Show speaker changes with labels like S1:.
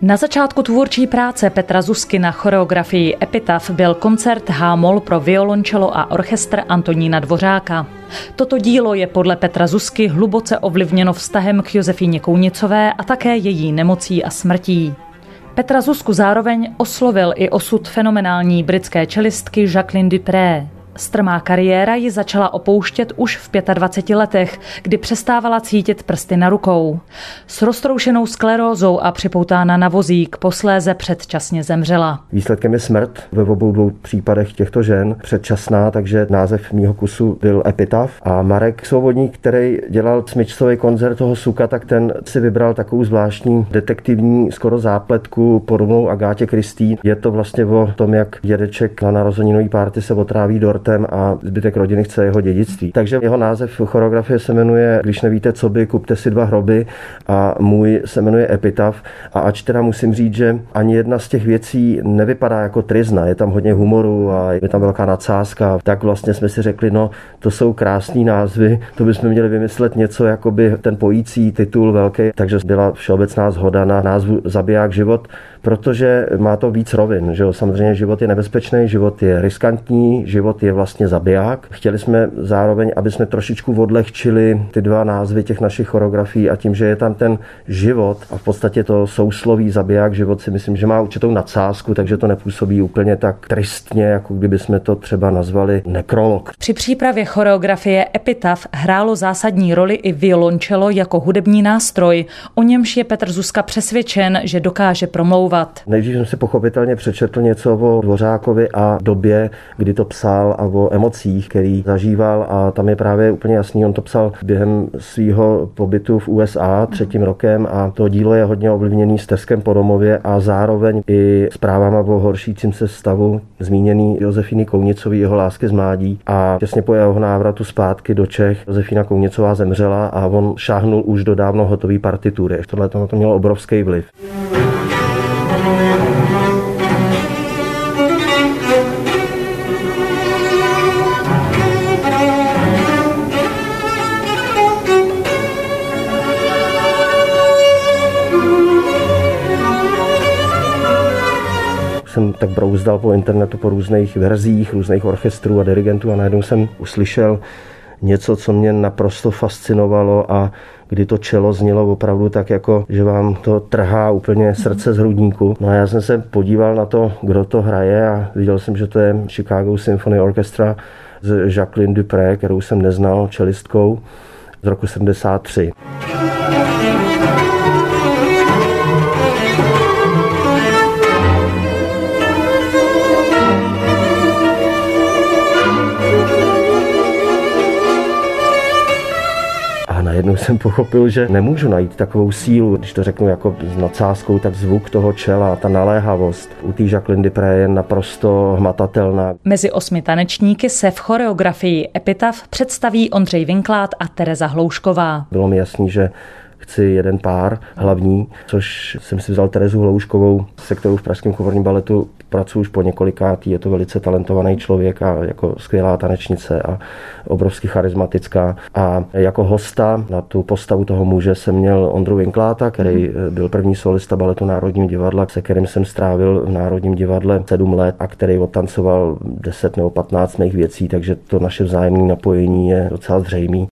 S1: Na začátku tvůrčí práce Petra Zuzky na choreografii Epitaf byl koncert H-moll pro violoncello a orchestr Antonína Dvořáka. Toto dílo je podle Petra Zuzky hluboce ovlivněno vztahem k Josefíně Kounicové a také její nemocí a smrtí. Petra Zuzku zároveň oslovil i osud fenomenální britské čelistky Jacqueline du Pré. Strmá kariéra ji začala opouštět už v 25 letech, kdy přestávala cítit prsty na rukou. S roztroušenou sklerózou a připoutána na vozík posléze předčasně zemřela.
S2: Výsledkem je smrt ve obou dvou případech těchto žen, předčasná, takže název mýho kusu byl Epitaf. A Marek Svobodník, který dělal smyčcový koncert toho Suka, tak ten si vybral takovou zvláštní detektivní skoro zápletku podobnou Agátě Christie. Je to vlastně o tom, jak dědeček na narozeninový párty se otráví dortem a zbytek rodiny chce jeho dědictví. Takže jeho název choreografie se jmenuje Když nevíte, co by, kupte si 2 hroby a můj se jmenuje Epitaf. A ač teda musím říct, že ani jedna z těch věcí nevypadá jako tryzna, je tam hodně humoru a je tam velká nadsázka, tak vlastně jsme si řekli, no to jsou krásný názvy, to bychom měli vymyslet něco jakoby ten pojící titul velký, takže byla všeobecná shoda na názvu Zabiják život, protože má to víc rovin, že jo? Samozřejmě život je nebezpečný, život je riskantní, život je vlastně zabiják. Chtěli jsme zároveň, aby jsme trošičku odlehčili ty 2 názvy těch našich choreografií a tím, že je tam ten život a v podstatě to sousloví zabiják život si myslím, že má určitou nadsázku, takže to nepůsobí úplně tak tristně, jako kdyby jsme to třeba nazvali nekrolog.
S1: Při přípravě choreografie Epitaf hrálo zásadní roli i violoncello jako hudební nástroj, o němž je Petr Zuzka přesvědčen, že dokáže promlouvat.
S2: Nejdřív jsem si pochopitelně přečetl něco o Dvořákovi a době, kdy to psal a o emocích, který zažíval a tam je právě úplně jasný, on to psal během svého pobytu v USA 3. rokem a to dílo je hodně ovlivněný steskem po domově a zároveň i zprávama o horšícím se stavu zmíněný Josefíny Kounicové, jeho lásky z mládí a těsně po jeho návratu zpátky do Čech Josefína Kounicová zemřela a on šáhnul už do dávno hotové partitury. Tohle to mělo obrovský vliv. Jsem tak brouzdal po internetu po různých verzích, různých orchestrů a dirigentů a najednou jsem uslyšel něco, co mě naprosto fascinovalo a kdy to čelo znělo opravdu tak, jako že vám to trhá úplně srdce z hrudníku. No a já jsem se podíval na to, kdo to hraje a viděl jsem, že to je Chicago Symphony Orchestra s Jacqueline du Pré, kterou jsem neznal, čelistkou z roku 73. Najednou jsem pochopil, že nemůžu najít takovou sílu, když to řeknu jako s nadsázkou, tak zvuk toho čela, ta naléhavost u té Jacqueline du Pré je naprosto hmatatelná.
S1: Mezi 8 tanečníky se v choreografii Epitaf představí Ondřej Vinklát a Tereza Hloušková.
S2: Bylo mi jasný, že chci jeden pár hlavní, což jsem si vzal Terezu Hlouškovou, se kterou v Pražském komorním baletu pracuji už po několikátý. Je to velice talentovaný člověk a jako skvělá tanečnice a obrovsky charismatická. A jako hosta na tu postavu toho muže jsem měl Ondru Vinkláta, který byl první solista baletu Národního divadla, se kterým jsem strávil v Národním divadle 7 let a který odtancoval 10 nebo 15 mých věcí, takže to naše vzájemné napojení je docela zřejmé.